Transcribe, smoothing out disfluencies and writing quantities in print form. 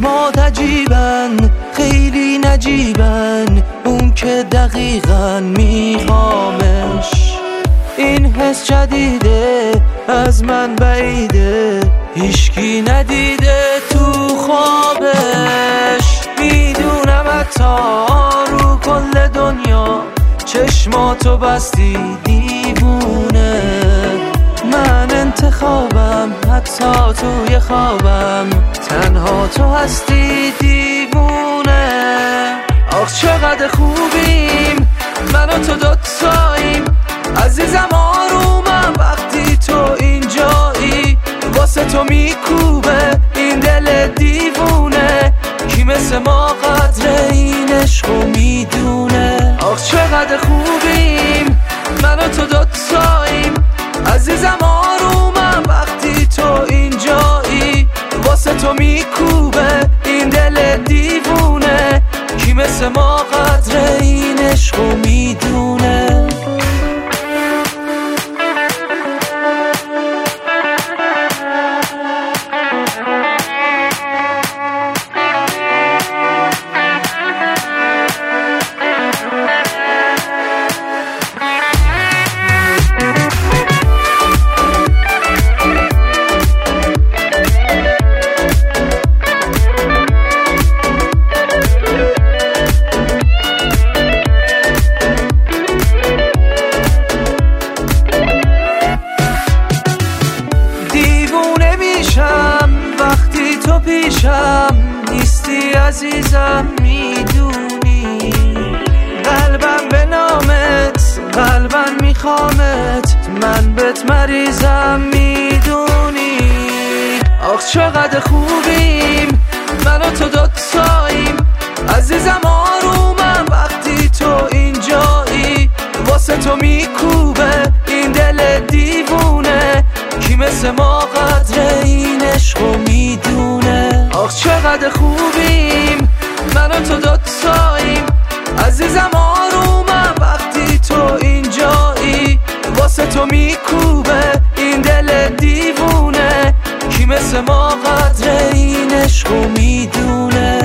چشمات عجیبن، خیلی نجیبن، اون که دقیقاً میخوامش. این حس جدیده، از من بعیده، هیچکی ندیده تو خوابش. میدونم حتی رو کل دنیا چشماتو بستی دیوونه. من انتخابم حتی توی خوابم، تنها تو هستی دیوونه. آخ چقدر خوبیم من و تو دوتاییم، عزیزم آرومم وقتی تو اینجایی. واسه تو میکوبه این دل دیوونه، کی مثل ما قدر این عشقو میدونه. آخ چقدر خوبیم من و تو دوتاییم، عزیزم آرومم وقتی تو اینجایی. واسه تو میکوبه این دل دیوونه، کی مثل ما قدر این عشقو میدونه. وقتی تو پیشم نیستی عزیزم، میدونی قلبم به نامت، قلبم میخوامت، من بهت مریضم میدونی. آخ چقدر خوبیم من و تو دوتاییم، عزیزم آرومم وقتی تو اینجایی. واسه تو میکوبه این دل دیوونه، کی مثل ما قدر این عشقو میدونه. آخ چقدر خوبیم من و تو دوتاییم، عزیزم آرومم وقتی تو اینجایی. واسه تو میکوبه این دل دیوونه، کی مثل ما قدر این عشقو میدونه.